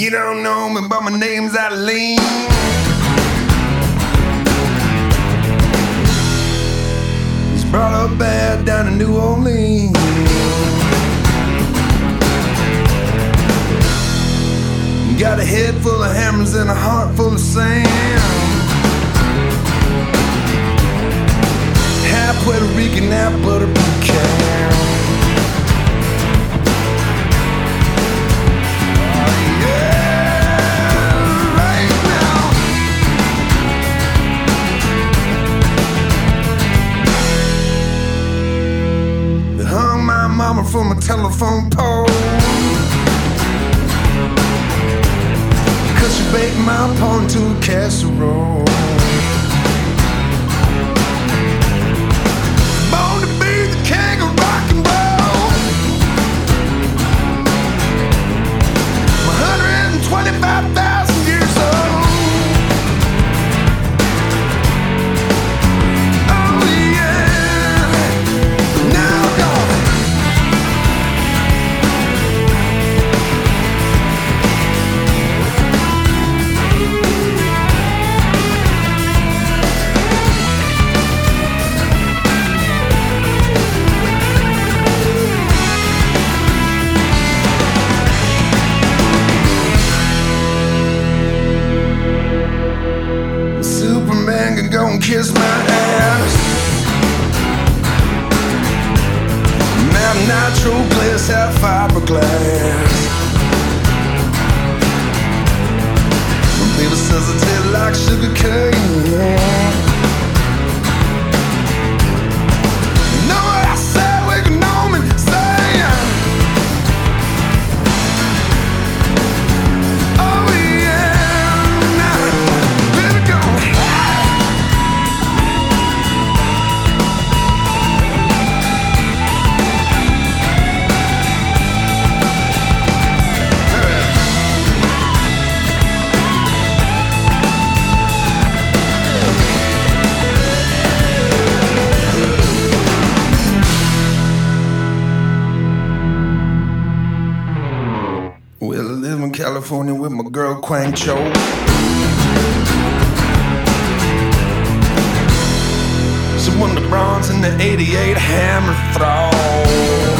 You don't know me, but my name's Eileen. He's brought up bad down in New Orleans. Got a head full of hammers and a heart full of sand. Half Puerto Rican, half butter pecan. Mama from a telephone pole, 'cause she baked my paw into a casserole. Born to be the king of rock and roll. 125,000 years old. Oh yeah, now go. Superman can go and kiss my ass. Mount Nitro glass, half fiberglass. My baby says I taste like sugar cane. You know what I said? We can know me, say. Oh yeah, now let it go. Well, I live in California with my girl Quang Cho. She won the bronze in the '88 Hammer Throw.